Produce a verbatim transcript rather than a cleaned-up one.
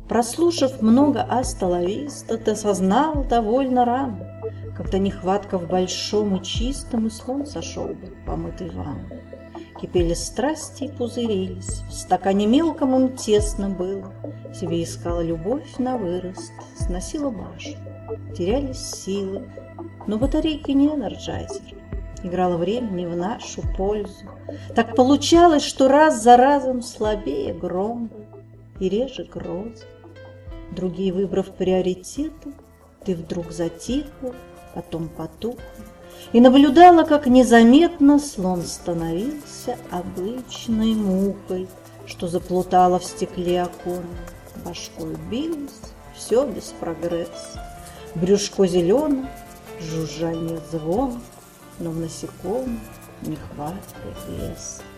Прослушав много астоловиста, ты осознал довольно рано, когда нехватка в большом и чистом, и слон сошел бы помытый ванной. Кипели страсти и пузырились, в стакане мелком им тесно было, себе искала любовь на вырост, сносила башню, терялись силы, но батарейки не энерджайзер. Играло время не в нашу пользу. Так получалось, что раз за разом слабее гром и реже грозы. Другие, выбрав приоритеты, ты вдруг затихла, потом потухла, и наблюдала, как незаметно слон становился обычной мухой, что заплутала в стекле окон. Башкой билась, все без прогресса. Брюшко зеленое, жужжание звон, но в насекомых нехватка веса.